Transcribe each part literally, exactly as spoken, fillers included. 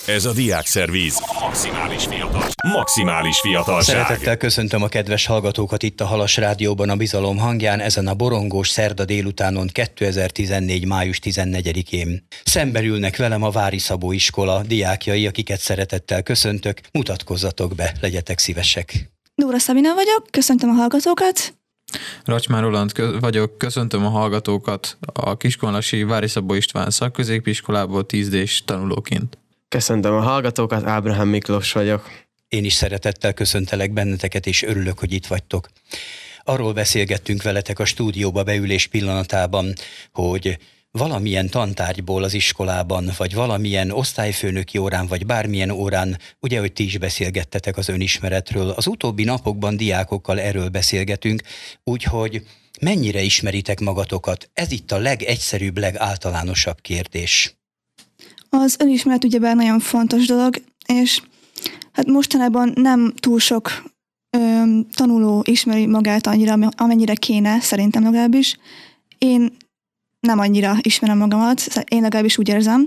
Ez a Diákszervíz. Maximális fiatal. Maximális fiatalság. Szeretettel köszöntöm a kedves hallgatókat itt a Halas Rádióban, a Bizalom hangján, ezen a borongós szerda délutánon kétezer-tizennégy. május tizennegyedikén. Szemben ülnek velem a Vári Szabó iskola diákjai, akiket szeretettel köszöntök. Mutatkozzatok be, legyetek szívesek. Dóra Szabina vagyok, köszöntöm a hallgatókat. Racsmán Roland vagyok, köszöntöm a hallgatókat a Kiskunlasi Vári Szabó István szakközépiskolából tíz dés tanulóként. Köszöntöm a hallgatókat, Ábrahám Miklós vagyok. Én is szeretettel köszöntelek benneteket, és örülök, hogy itt vagytok. Arról beszélgettünk veletek a stúdióba beülés pillanatában, hogy valamilyen tantárgyból az iskolában, vagy valamilyen osztályfőnöki órán, vagy bármilyen órán, ugye, hogy ti is beszélgettetek az önismeretről. Az utóbbi napokban diákokkal erről beszélgetünk, úgyhogy mennyire ismeritek magatokat? Ez itt a legegyszerűbb, legáltalánosabb kérdés. Az önismeret ugyebár nagyon fontos dolog, és hát mostanában nem túl sok ö, tanuló ismeri magát annyira, amennyire kéne, szerintem legalábbis. Én nem annyira ismerem magamat, én legalábbis úgy érzem.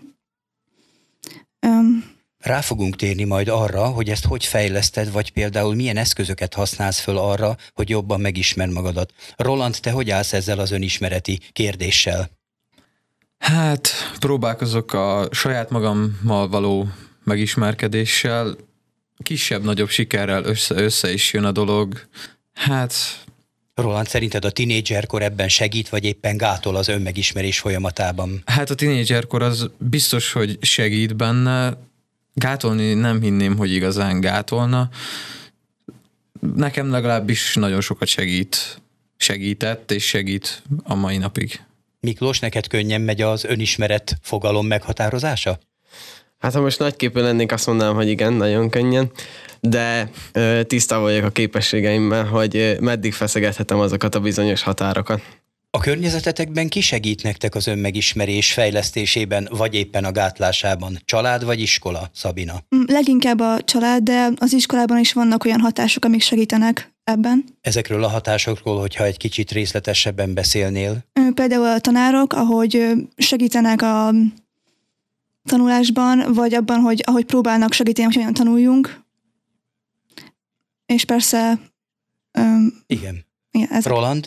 Öm. Rá fogunk térni majd arra, hogy ezt hogy fejleszted, vagy például milyen eszközöket használsz föl arra, hogy jobban megismerd magadat. Roland, te hogy állsz ezzel az önismereti kérdéssel? Hát, próbálkozok a saját magammal való megismerkedéssel, kisebb-nagyobb sikerrel össze, össze is jön a dolog. Hát... Roland, szerinted a tinédzserkor ebben segít, vagy éppen gátol az önmegismerés folyamatában? Hát a tinédzserkor az biztos, hogy segít benne. Gátolni nem hinném, hogy igazán gátolna. Nekem legalábbis nagyon sokat segít, segített, és segít a mai napig. Miklós, neked könnyen megy az önismeret fogalom meghatározása? Hát ha most nagyképű lennék, azt mondanám, hogy igen, nagyon könnyen, de ö, tisztában vagyok a képességeimmel, hogy ö, meddig feszegethetem azokat a bizonyos határokat. A környezetetekben ki segít nektek az önmegismerés fejlesztésében, vagy éppen a gátlásában? Család vagy iskola, Szabina? Leginkább a család, de az iskolában is vannak olyan hatások, amik segítenek ebben. Ezekről a hatásokról, hogyha egy kicsit részletesebben beszélnél? Például a tanárok, ahogy segítenek a tanulásban, vagy abban, hogy ahogy próbálnak segíteni, hogy hogyan tanuljunk. És persze... Um, igen. igen ezek. Roland?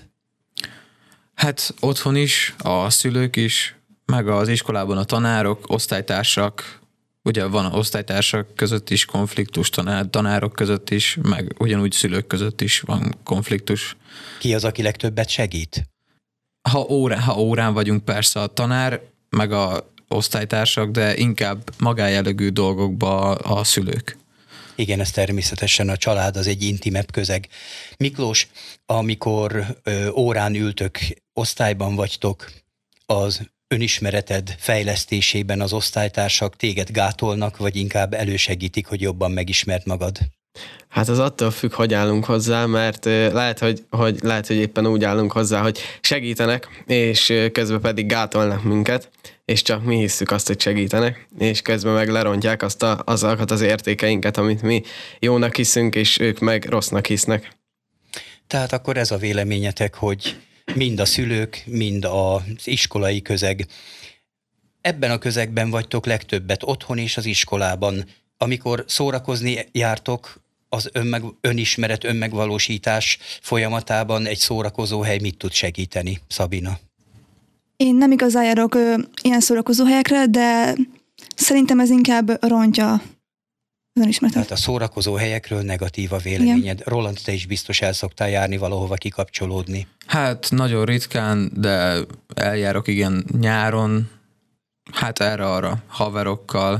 Hát otthon is, a szülők is, meg az iskolában a tanárok, osztálytársak, ugye van osztálytársak között is konfliktus, tanár, tanárok között is, meg ugyanúgy szülők között is van konfliktus. Ki az, aki legtöbbet segít? Ha órán, ha órán vagyunk, persze a tanár, meg a osztálytársak, de inkább magájellegű dolgokba a szülők. Igen, ez természetesen a család, az egy intimebb közeg. Miklós, amikor ö, órán ültök, osztályban vagytok, az önismereted fejlesztésében az osztálytársak téged gátolnak, vagy inkább elősegítik, hogy jobban megismerd magad? Hát az attól függ, hogy állunk hozzá, mert lehet, hogy, hogy, lehet, hogy éppen úgy állunk hozzá, hogy segítenek, és közben pedig gátolnak minket, és csak mi hisszük azt, hogy segítenek, és közben meg lerontják azt a, azokat az értékeinket, amit mi jónak hiszünk, és ők meg rossznak hisznek. Tehát akkor ez a véleményetek, hogy mind a szülők, mind az iskolai közeg, ebben a közegben vagytok legtöbbet otthon és az iskolában. Amikor szórakozni jártok, az önmeg, önismeret, önmegvalósítás folyamatában egy szórakozó hely mit tud segíteni, Szabina? Én nem igazán járok ö, ilyen szórakozó helyekre, de szerintem ez inkább rontja az önismeretet. Tehát a szórakozó helyekről negatív a véleményed. Igen. Roland, te is biztos el szoktál járni valahova kikapcsolódni. Hát nagyon ritkán, de eljárok igen nyáron, hát erre-arra haverokkal,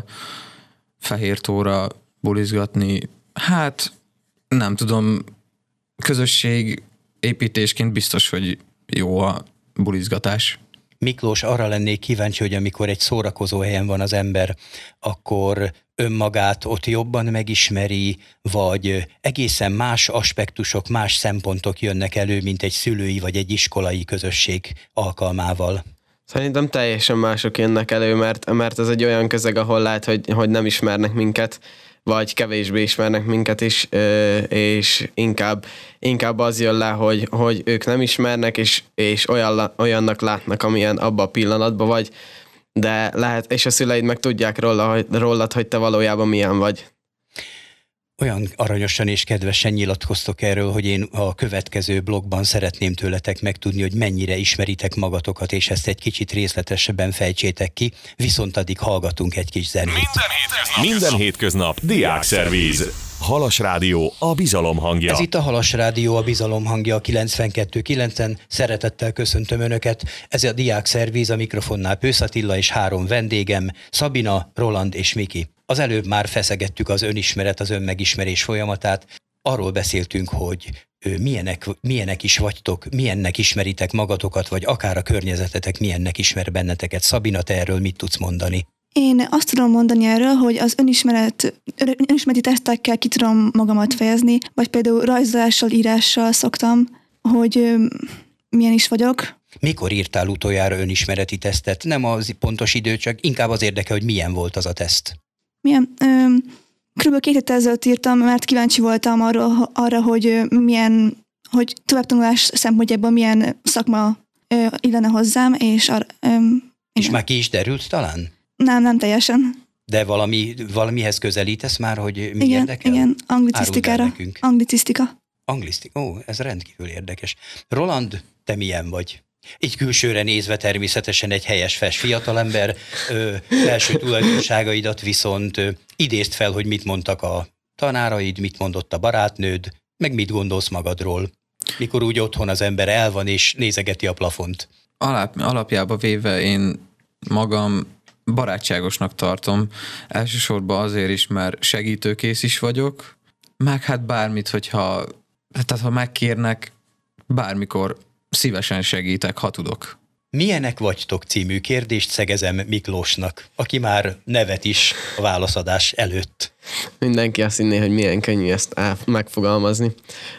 Fehértóra bulizgatni. Hát nem tudom, közösség építésként biztos, hogy jó a bulizgatás. Miklós, arra lennék kíváncsi, hogy amikor egy szórakozó helyen van az ember, akkor önmagát ott jobban megismeri, vagy egészen más aspektusok, más szempontok jönnek elő, mint egy szülői vagy egy iskolai közösség alkalmával? Szerintem teljesen mások jönnek elő, mert, mert ez egy olyan közeg, ahol lehet, hogy, hogy nem ismernek minket, vagy kevésbé ismernek minket is, és inkább, inkább az jön le, hogy, hogy ők nem ismernek, és, és olyan, olyannak látnak, amilyen abban a pillanatban vagy, de lehet, és a szüleid meg tudják róla, hogy, rólad, hogy te valójában milyen vagy. Olyan aranyosan és kedvesen nyilatkoztok erről, hogy én a következő blogban szeretném tőletek megtudni, hogy mennyire ismeritek magatokat, és ezt egy kicsit részletesebben fejtsétek ki, viszont addig hallgatunk egy kis zenét. Minden hétköznap, Minden hétköznap Diákszervíz. Halas Rádió, a bizalom hangja. Ez itt a Halas Rádió, a bizalom hangja a kilencvenkettő kilencen. Szeretettel köszöntöm Önöket. Ez a Diákszervíz, a mikrofonnál Pősz Attila és három vendégem, Szabina, Roland és Miki. Az előbb már feszegettük az önismeret, az önmegismerés folyamatát. Arról beszéltünk, hogy milyenek, milyenek is vagytok, milyennek ismeritek magatokat, vagy akár a környezetetek milyennek ismer benneteket. Szabina, te erről mit tudsz mondani? Én azt tudom mondani erről, hogy az önismeret, önismereti tesztekkel ki tudom magamat fejezni, vagy például rajzolással, írással szoktam, hogy ö, milyen is vagyok. Mikor írtál utoljára önismereti tesztet? Nem az pontos idő, csak inkább az érdekel, hogy milyen volt az a teszt. Milyen? Ö, Körülbelül két héttel ezelőtt írtam, mert kíváncsi voltam arra, arra hogy milyen, hogy továbbtanulás szempontjából milyen szakma ö, illene hozzám, és ar, ö, És már ki is derült talán? Nem, nem teljesen. De valami, valamihez közelítesz már, hogy mi igen, érdekel? Igen, anglicisztikára. Anglicisztika. Anglisztika, ó, ez rendkívül érdekes. Roland, te milyen vagy? Így külsőre nézve természetesen egy helyes, fes fiatalember, ö, első tulajdonságaidat viszont ö, idézd fel, hogy mit mondtak a tanáraid, mit mondott a barátnőd, meg mit gondolsz magadról, mikor úgy otthon az ember el van és nézegeti a plafont. Alap, alapjába véve én magam barátságosnak tartom, elsősorban azért is, mert segítőkész is vagyok, meg hát bármit, hogyha, tehát ha megkérnek, bármikor szívesen segítek, ha tudok. Milyenek vagytok című kérdést szegezem Miklósnak, aki már nevet is a válaszadás előtt. Mindenki azt hinné, hogy milyen könnyű ezt megfogalmazni,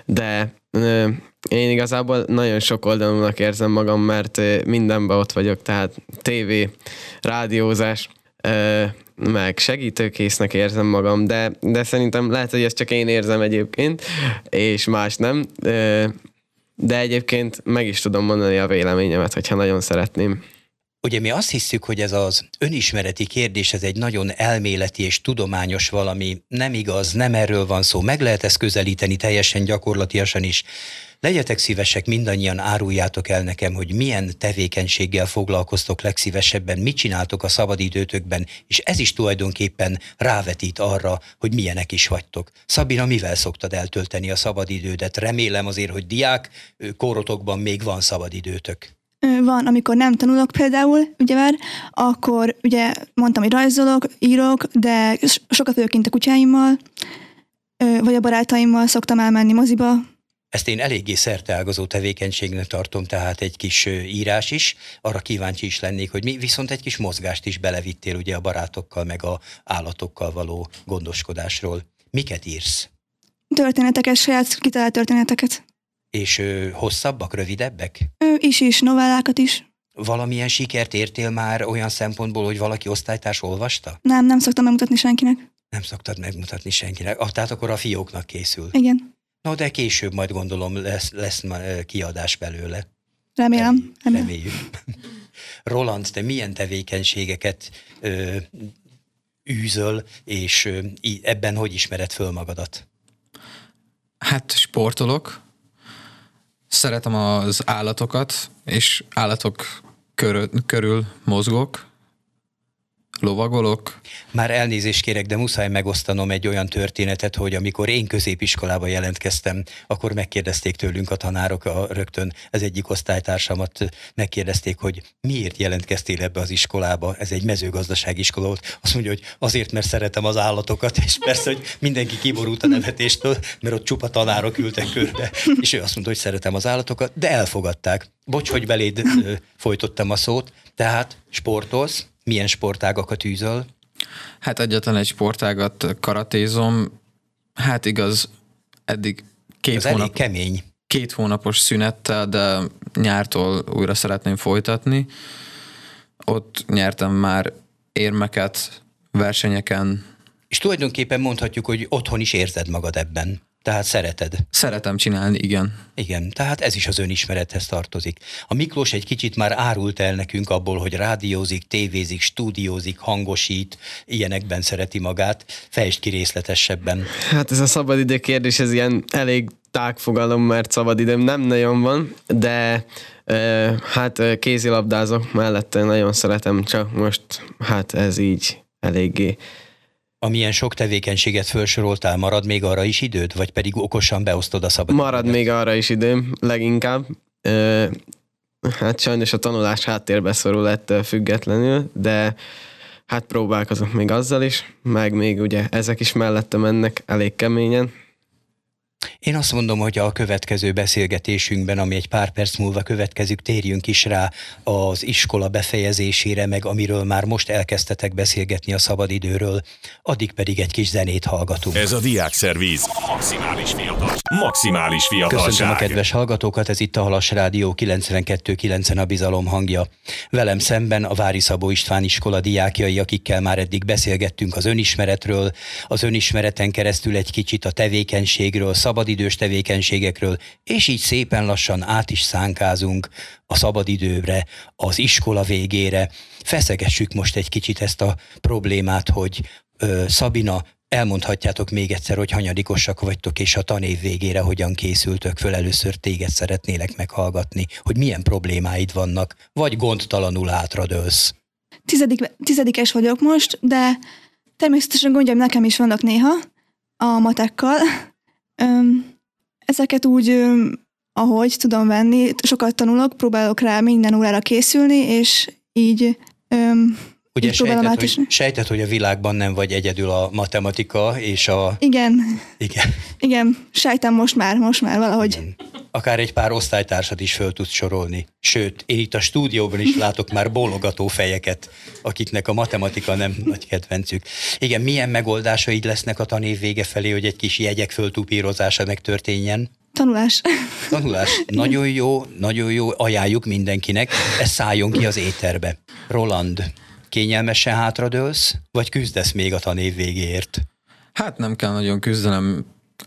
de ö, én igazából nagyon sok oldalúnak érzem magam, mert ö, mindenben ott vagyok, tehát tévé, rádiózás, ö, meg segítőkésznek érzem magam, de, de szerintem lehet, hogy ezt csak én érzem egyébként, és más nem, ö, de egyébként meg is tudom mondani a véleményemet, hogyha nagyon szeretném. Ugye mi azt hiszük, hogy ez az önismereti kérdés, ez egy nagyon elméleti és tudományos valami, nem igaz, nem erről van szó, meg lehet ezt közelíteni teljesen gyakorlatiasan is. Legyetek szívesek, mindannyian áruljátok el nekem, hogy milyen tevékenységgel foglalkoztok legszívesebben, mit csináltok a szabadidőtökben, és ez is tulajdonképpen rávetít arra, hogy milyenek is vagytok. Szabina, mivel szoktad eltölteni a szabadidődet? Remélem azért, hogy diák kórotokban még van szabadidőtök. Van, amikor nem tanulok például, ugye már, akkor ugye mondtam, hogy rajzolok, írok, de sokat vagyok kint a kutyáimmal, vagy a barátaimmal szoktam elmenni moziba. Ezt én eléggé szerteágazó tevékenységnek tartom, tehát egy kis írás is, arra kíváncsi is lennék, hogy mi viszont egy kis mozgást is belevittél ugye a barátokkal, meg a állatokkal való gondoskodásról. Miket írsz? Történeteket, saját kitalált történeteket. És ö, hosszabbak, rövidebbek? Ő is is, novellákat is. Valamilyen sikert értél már olyan szempontból, hogy valaki osztálytárs olvasta? Nem, nem szoktam megmutatni senkinek. Nem szoktad megmutatni senkinek. Ah, tehát akkor a fióknak készül. Igen. No, de később majd gondolom lesz, lesz kiadás belőle. Remélem. Reméljük. Reméljük. Roland, te milyen tevékenységeket ö, űzöl, és ö, ebben hogy ismered föl magadat? Hát sportolok, szeretem az állatokat, és állatok körül, körül mozgok, lovagolok. Már elnézést kérek, de muszáj megosztanom egy olyan történetet, hogy amikor én középiskolába jelentkeztem, akkor megkérdezték tőlünk a tanárok, a, rögtön az egyik osztálytársamat megkérdezték, hogy miért jelentkeztél ebbe az iskolába, ez egy mezőgazdasági iskola volt. Azt mondja, hogy azért, mert szeretem az állatokat, és persze, hogy mindenki kiborult a nevetéstől, mert ott csupa tanárok ültek körbe, és ő azt mondta, hogy szeretem az állatokat, de elfogadták. Bocs, hogy beléd ö, folytottam a szót, tehát sportolsz. Milyen sportágakat űzöl? Hát egyetlen egy sportágat karatézom. Hát igaz, eddig két, hónap, kemény. két hónapos szünettel, de nyártól újra szeretném folytatni. Ott nyertem már érmeket versenyeken. És tulajdonképpen mondhatjuk, hogy otthon is érzed magad ebben. Tehát szereted? Szeretem csinálni, igen. Igen, tehát ez is az önismerethez tartozik. A Miklós egy kicsit már árult el nekünk abból, hogy rádiózik, tévézik, stúdiózik, hangosít, ilyenekben szereti magát. Fejtsd ki részletesebben. Hát ez a szabadidő kérdés, ez ilyen elég tág fogalom, mert szabadidőm nem nagyon van, de e, hát kézilabdázok mellette, nagyon szeretem, csak most hát ez így eléggé. Amilyen sok tevékenységet felsoroltál, marad még arra is időd, vagy pedig okosan beosztod a szabadidőt? Marad még arra is időm, leginkább. E, hát sajnos a tanulás háttérbe szorul ettől függetlenül, de hát próbálkozok még azzal is, meg még ugye ezek is mellette mennek elég keményen. Én azt mondom, hogy a következő beszélgetésünkben, ami egy pár perc múlva következik, térjünk is rá az iskola befejezésére, meg amiről már most elkezdtetek beszélgetni a szabadidőről, addig pedig egy kis zenét hallgatunk. Ez a Diákszervíz. Maximális fiatal. Maximális fiatalság. Köszöntöm a kedves hallgatókat, ez itt a Halas Rádió kilencvenkettő kilenc a Bizalom hangja. Velem szemben a Vári Szabó István iskola diákjai, akikkel már eddig beszélgettünk az önismeretről, az önismereten keresztül egy kicsit a tevékenységről, szabadidős tevékenységekről, és így szépen lassan át is szánkázunk a szabadidőre, az iskola végére. Feszegessük most egy kicsit ezt a problémát, hogy ö, Szabina, elmondhatjátok még egyszer, hogy hanyadikosak vagytok, és a tanév végére hogyan készültök föl. Először téged szeretnélek meghallgatni, hogy milyen problémáid vannak, vagy gondtalanul hátradőlsz. Tizedik, tizedikes vagyok most, de természetesen gondjaim nekem is vannak néha a matekkal. Öm, ezeket úgy, öm, ahogy tudom venni, sokat tanulok, próbálok rá minden órára készülni, és így... Öm, Ugye így sejtett hogy, is. sejtett, hogy a világban nem vagy egyedül a matematika és a... Igen. Igen. Igen, sejtem most már, most már valahogy. Igen. Akár egy pár osztálytársat is föl tudsz sorolni. Sőt, én itt a stúdióban is látok már bólogató fejeket, akiknek a matematika nem nagy kedvencük. Igen, milyen megoldásaid lesznek a tanév vége felé, hogy egy kis jegyek föltupírozása megtörténjen? Tanulás. Tanulás. Nagyon jó, nagyon jó, ajánljuk mindenkinek, ez szálljon ki az éterbe. Roland, kényelmesen hátradőlsz, vagy küzdesz még a tanév végéért? Hát nem kell nagyon küzdenem,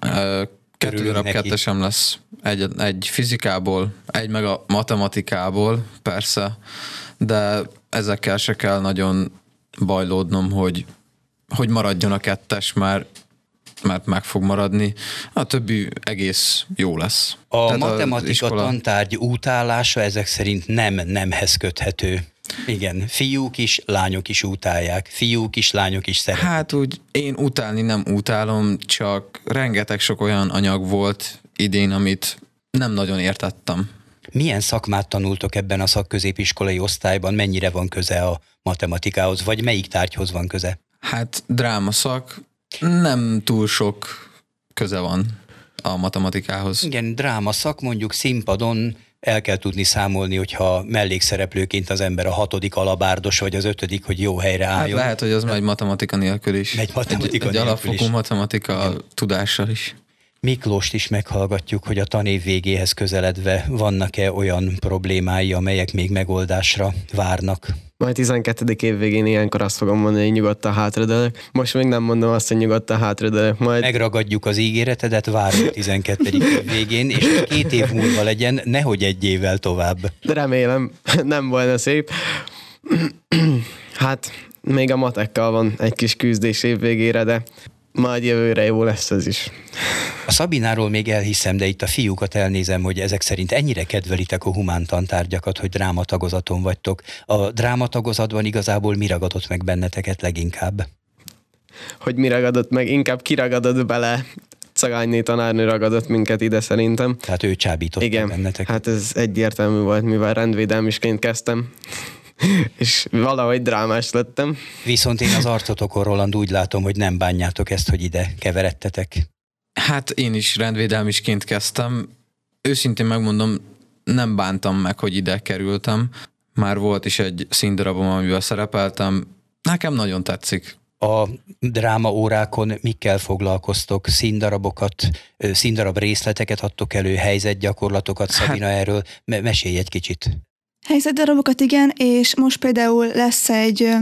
kettő Örülünk darab neki. kettesem lesz, egy, egy fizikából, egy meg a matematikából, persze, de ezekkel se kell nagyon bajlódnom, hogy, hogy maradjon a kettes, mert, mert meg fog maradni, a többi egész jó lesz. A Tehát matematika iskola... tantárgy útálása ezek szerint nem nemhez köthető. Igen, fiúk is, lányok is utálják. Fiúk is, lányok is szeretik. Hát úgy én utálni nem utálom, csak rengeteg sok olyan anyag volt idén, amit nem nagyon értettem. Milyen szakmát tanultok ebben a szakközépiskolai osztályban? Mennyire van köze a matematikához, vagy melyik tárgyhoz van köze? Hát drámaszak, nem túl sok köze van a matematikához. Igen, drámaszak, mondjuk színpadon el kell tudni számolni, hogyha mellékszereplőként az ember a hatodik alabárdos, vagy az ötödik, hogy jó helyre álljon. Hát lehet, hogy az megy matematika nélkül is. Megy matematika egy, egy nélkül alapfokú is. matematika Igen. tudással is. Miklóst is meghallgatjuk, hogy a tanév végéhez közeledve vannak-e olyan problémái, amelyek még megoldásra várnak. Majd tizenkettedik év végén ilyenkor azt fogom mondani, hogy nyugodtan hátradőlök. Most még nem mondom azt, hogy nyugodtan hátradőlök. Majd... Megragadjuk az ígéretedet, várjuk tizenkettedik év végén, és hogy két év múlva legyen, nehogy egy évvel tovább. De remélem, nem volna szép. Hát még a matekkal van egy kis küzdés év végére, de majd jövőre jó lesz ez is. A Szabináról még elhiszem, de itt a fiúkat elnézem, hogy ezek szerint ennyire kedvelitek a humántantárgyakat, hogy drámatagozaton vagytok. A drámatagozatban igazából mi ragadott meg benneteket leginkább? Hogy mi ragadott meg, inkább kiragadott bele. Szagányi tanárnő ragadott minket ide szerintem. Tehát ő csábított Igen, benneteket. hát ez egyértelmű volt, mivel rendvédelmisként kezdtem. És valahogy drámás lettem. Viszont én az arcotokon, Roland, úgy látom, hogy nem bánjátok ezt, hogy ide keveredtetek. Hát én is rendvédelmisként kezdtem. Őszintén megmondom, nem bántam meg, hogy ide kerültem. Már volt is egy színdarabom, amivel szerepeltem. Nekem nagyon tetszik. A dráma órákon mikkel foglalkoztok? Színdarabokat, színdarab részleteket adtok elő, helyzetgyakorlatokat, Szabina, hát, erről me- mesélj egy kicsit. Helyzetdarabokat igen, és most például lesz egy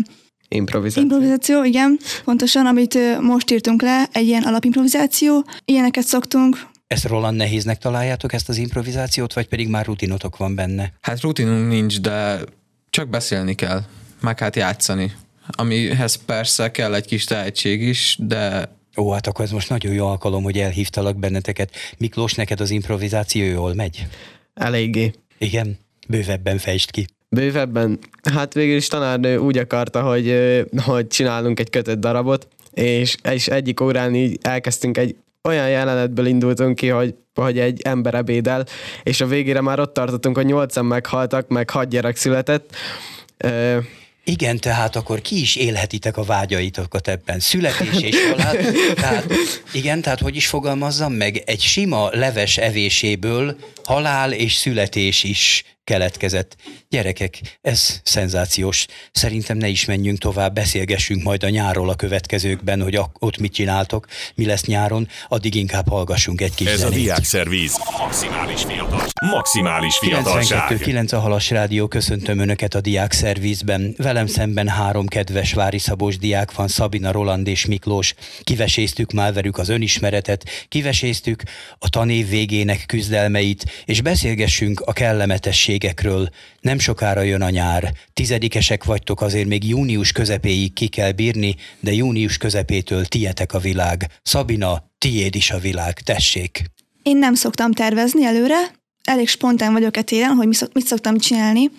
Improvizáció. Improvizáció, igen, pontosan, amit ö, most írtunk le, egy ilyen alapimprovizáció. Ilyeneket szoktunk. Ezt Roland nehéznek találjátok, ezt az improvizációt, vagy pedig már rutinotok van benne? Hát rutinunk nincs, de csak beszélni kell, meg hát játszani. Amihez persze kell egy kis tehetség is, de... Ó, hát akkor ez most nagyon jó alkalom, hogy elhívtalak benneteket. Miklós, neked az improvizáció jól megy? Eléggé. Igen? Bővebben fejtsd ki. Bővebben, hát végül is tanárnő úgy akarta, hogy, ö, hogy csinálunk egy kötött darabot, és, és egyik órán így elkezdtünk egy olyan jelenetből indultunk ki, hogy, hogy egy ember ebédel, és a végére már ott tartottunk, hogy nyolcan meghaltak, meg hat gyerek született. Ö, Igen, tehát akkor ki is élhetitek a vágyaitokat ebben? Születés és halál. Tehát, igen, tehát hogy is fogalmazzam meg, egy sima leves evéséből halál és születés is keletkezett. Gyerekek, ez szenzációs. Szerintem ne is menjünk tovább, beszélgessünk majd a nyárról a következőkben, hogy ott mit csináltok, mi lesz nyáron, addig inkább hallgassunk egy kis Ez zenét. a Diákszervíz. Maximális fiatal. Maximális kilencvenkettő fiatalság. kilenc a Halas Rádió, köszöntöm Önöket a Diákszervízben. Velem szemben három kedves Vári Szabós diák van, Szabina, Roland és Miklós. Kiveséztük már velük az önismeretet, kiveséztük a tanév végének küzdelmeit, és beszélgessünk a kellemetességekről. Nem sokára jön a nyár. Tizedikesek vagytok, azért még június közepéig ki kell bírni, de június közepétől tietek a világ. Szabina, tiéd is a világ, tessék! Én nem szoktam tervezni előre, elég spontán vagyok e téren, hogy mit szoktam csinálni.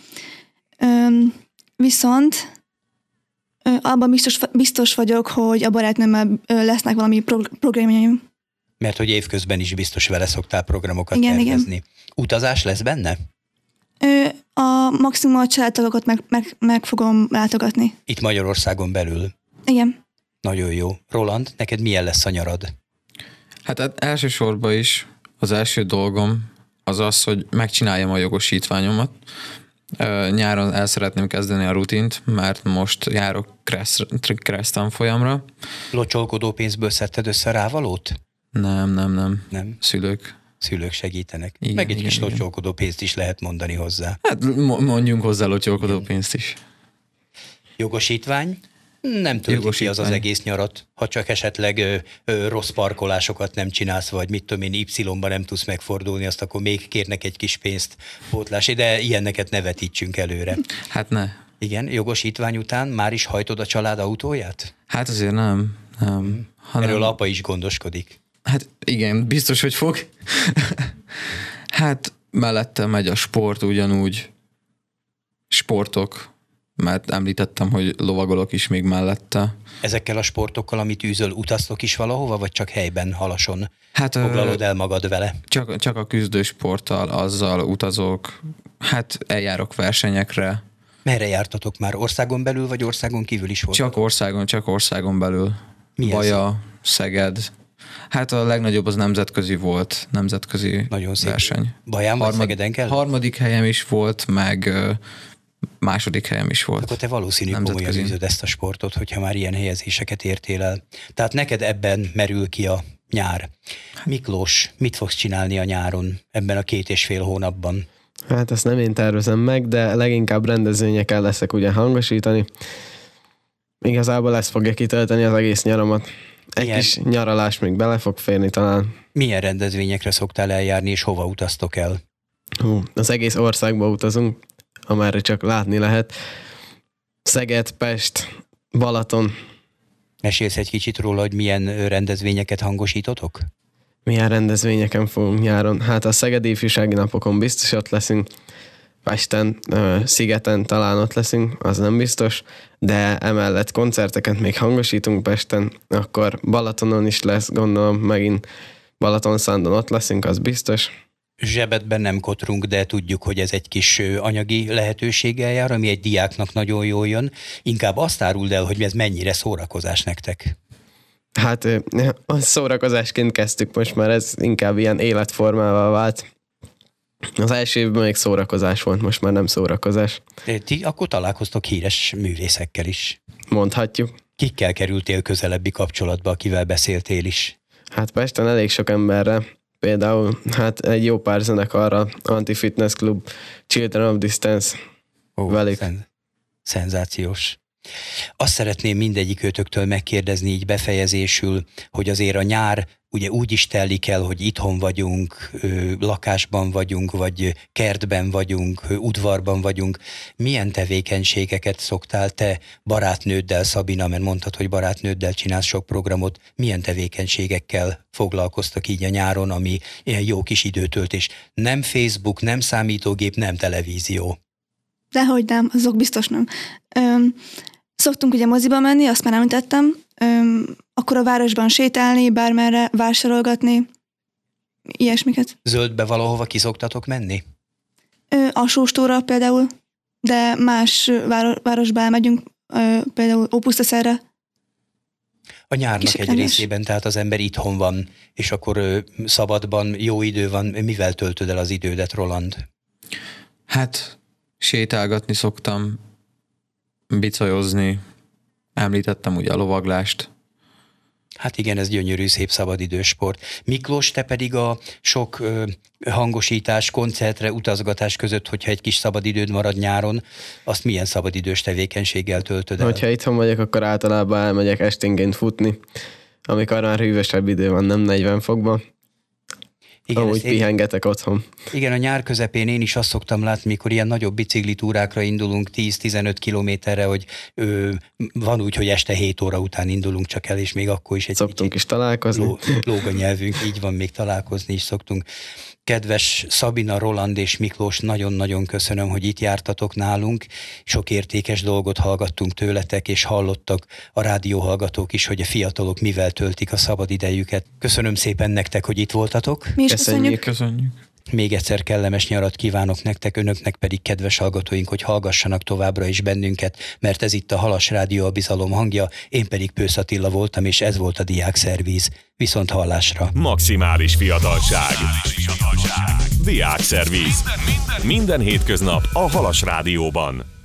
Üm, viszont ö, abban biztos, biztos vagyok, hogy a barátnőmmel ö, lesznek valami prog- programjaim. Mert hogy évközben is biztos vele szoktál programokat Igen, tervezni. igen. Utazás lesz benne? Ö, a maximum a családtagokat meg, meg, meg fogom látogatni. Itt Magyarországon belül. Igen. Nagyon jó. Roland, neked milyen lesz a nyarad? Hát, hát elsősorban is az első dolgom az az, hogy megcsináljam a jogosítványomat. Nyáron el szeretném kezdeni a rutint, mert most járok kressz tanfolyamra. Locsolkodó pénzből szedted össze rávalót? Nem, nem, nem. Nem. Szülők. Szülők segítenek. Igen, Meg egy igen, kis igen. locsolkodó pénzt is lehet mondani hozzá. Hát mo- mondjunk hozzá locsolkodó pénzt is. Jogosítvány? Nem tölti ki az az Jogosítvány. egész nyarat, ha csak esetleg ö, ö, rossz parkolásokat nem csinálsz, vagy mit tudom én, Y-ba nem tudsz megfordulni, azt akkor még kérnek egy kis pénzt pótlásé, de ilyeneket ne vetítsünk előre. Hát ne. Igen, jogosítvány után már is hajtod a család autóját? Hát azért nem. nem. Hanem, Erről apa is gondoskodik. Hát igen, biztos, hogy fog. Hát mellette megy a sport ugyanúgy. Sportok, mert említettem, hogy lovagolok is még mellette. Ezekkel a sportokkal, amit űzöl, utaztok is valahova, vagy csak helyben, Halason Hát foglalod ö, el magad vele? csak, csak a küzdősporttal, azzal utazok, hát eljárok versenyekre. Merre jártatok már? Országon belül, vagy országon kívül is volt? Csak országon, csak országon belül. Milyen Baja, Szeged. Hát a legnagyobb az nemzetközi volt, nemzetközi Nagyon szép. verseny. Baján vagy Szegeden kell? Harmadik helyem is volt, meg ö, második helyem is volt. Akkor te valószínű komolyan Nemzetközi. űzöd ezt a sportot, hogyha már ilyen helyezéseket értél el. Tehát neked ebben merül ki a nyár. Miklós, mit fogsz csinálni a nyáron, ebben a két és fél hónapban? Hát ezt nem én tervezem meg, de leginkább rendezvényekkel leszek ugye hangosítani. Igazából ezt fogja kitölteni az egész nyaramat. Egy Milyen- kis nyaralás még bele fog férni talán. Milyen rendezvényekre szoktál eljárni, és hova utaztok el? Hú, az egész országba utazunk, amerre csak látni lehet. Szeged, Pest, Balaton. Mesélsz egy kicsit róla, hogy milyen ö, rendezvényeket hangosítotok? Milyen rendezvényeken fogunk nyáron? Hát a Szegedi Ifjúsági Napokon biztos ott leszünk. Pesten, ö, Szigeten talán ott leszünk, az nem biztos, de emellett koncerteket még hangosítunk Pesten, akkor Balatonon is lesz, gondolom, megint Balatonszándon ott leszünk, az biztos. Zsebedben nem kotrunk, de tudjuk, hogy ez egy kis ö, anyagi lehetőséggel jár, ami egy diáknak nagyon jól jön. Inkább azt áruld el, hogy ez mennyire szórakozás nektek. Hát ö, a szórakozásként kezdtük most már, ez inkább ilyen életformával vált. Az első évben még szórakozás volt, most már nem szórakozás, Ti akkor találkoztok híres művészekkel is. mondhatjuk. Kikkel kerültél közelebbi kapcsolatba, akivel beszéltél is? Hát Pesten elég sok emberre, például hát egy jó pár zenekarra, Anti-Fitness Club, Children of Distance, Ó, velük. szen- szenzációs. Azt szeretném mindegyik őtöktől megkérdezni így befejezésül, hogy azért a nyár ugye úgy is telik el, hogy itthon vagyunk, lakásban vagyunk, vagy kertben vagyunk, udvarban vagyunk. Milyen tevékenységeket szoktál te barátnőddel, Szabina, mert mondtad, hogy barátnőddel csinálsz sok programot, milyen tevékenységekkel foglalkoztak így a nyáron, ami ilyen jó kis időtöltés? Nem Facebook, nem számítógép, nem televízió. Dehogy nem, azok biztos nem. Öm, szoktunk ugye moziba menni, azt már említettem, öm, akkor a városban sétálni, bármerre vásárolgatni, ilyesmiket. Zöldbe valahova ki szoktatok menni? Ö, a Sóstóra például, de más váro- városba elmegyünk, ö, például Ópusztaszerre. A nyárnak Kis egy rendes. részében, tehát az ember itthon van, és akkor ö, szabadban, jó idő van. Mivel töltöd el az idődet, Roland? Hát sétálgatni szoktam, bicajozni, említettem ugye a lovaglást. Hát igen, ez gyönyörű, szép szabadidős sport. Miklós, te pedig a sok ö, hangosítás, koncertre, utazgatás között, hogyha egy kis szabadidőd marad nyáron, azt milyen szabadidős tevékenységgel töltöd el? Hogyha itthon vagyok, akkor általában elmegyek esténként futni, amikor már hűvösebb idő van, nem negyven fokban. Igen, Ahogy ezt én- pihengetek otthon. Igen, a nyár közepén én is azt szoktam látni, mikor ilyen nagyobb biciklitúrákra indulunk tíz-tizenöt kilométerre, hogy ö, van úgy, hogy este hét óra után indulunk csak el, és még akkor is egy Szoktunk kicsit is találkozni. ló, lóg a nyelvünk, így van, még találkozni is szoktunk. Kedves Szabina, Roland és Miklós, nagyon-nagyon köszönöm, hogy itt jártatok nálunk. Sok értékes dolgot hallgattunk tőletek, és hallottak a rádióhallgatók is, hogy a fiatalok mivel töltik a szabad idejüket. Köszönöm szépen nektek, hogy itt voltatok. Mi is Köszönjük. köszönjük. Köszönjük. Még egyszer kellemes nyarat kívánok nektek, önöknek pedig, kedves hallgatóink, hogy hallgassanak továbbra is bennünket, mert ez itt a Halas Rádió, a bizalom hangja, én pedig Pősz Attila voltam, és ez volt a Diák Szervíz. Viszont hallásra. Maximális fiatalság. Diák Szervíz. Minden hétköznap a Halas Rádióban.